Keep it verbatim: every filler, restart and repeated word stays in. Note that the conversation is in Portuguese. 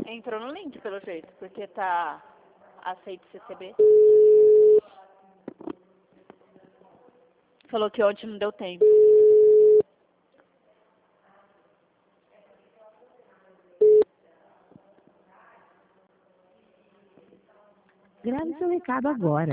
Entrou no link, pelo jeito, porque tá aceito C C B. Falou que ontem não deu tempo. Grave seu recado agora.